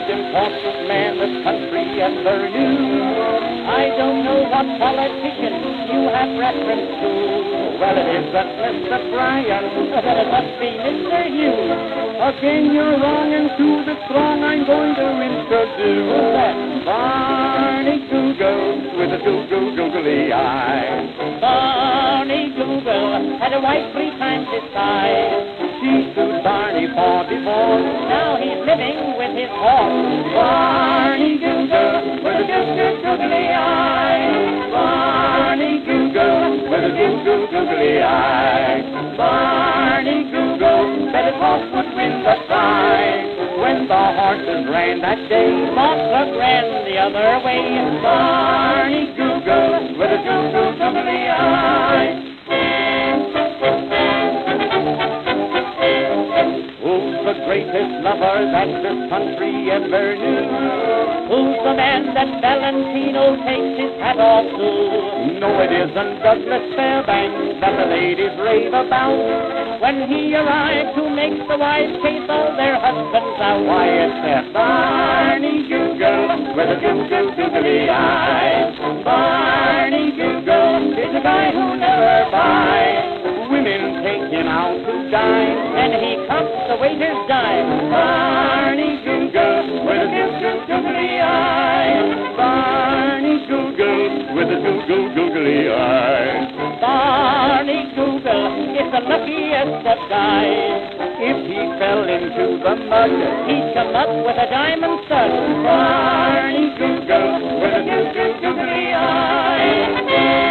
important man this country ever knew. I don't know what politician you have reference to. Well, it isn't Mr. Bryan, but it must be Mr. Hughes. Again, you're wrong, and to the throng I'm going to introduce that Barney Google with a googly eye. Barney Google had a wife 3 times his size. She sued Barney for divorce. Now he's living with his horse. Barney Google with a googly eye. Barney Google with a googly eye. Barney Google said his horse would win the prize. When the horses ran that day, Mosslook ran the other way. Barney Google with a googly eye. Who's the greatest lover that this country ever knew? Who's the man that Valentino takes his hat off to? No, it isn't Douglas Fairbanks that the ladies rave about. When he arrived, who makes the wives chase all their husbands out? Why, it's that Barney Google with a googly eye. Barney Google is a guy who never buys. Women take him out to dine, and he cuts the waiter's dime. Barney Google with a googly eye. Barney Google with a googly eye. Barney Google is the luckiest of guys. If he fell into the mud, he'd come up with a diamond stud. Barney Google with a googly eye.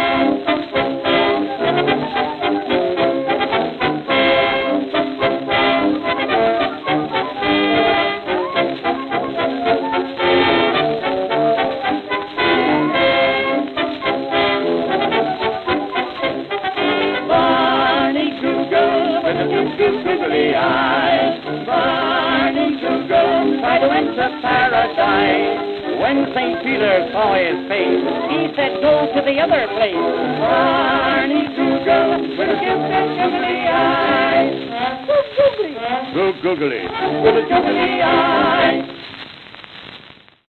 Googly eye. Barney Google tried to enter paradise. When St. Peter saw his face, he said, go to the other place. Barney Google with a googly eye. Go googly with a googly eye.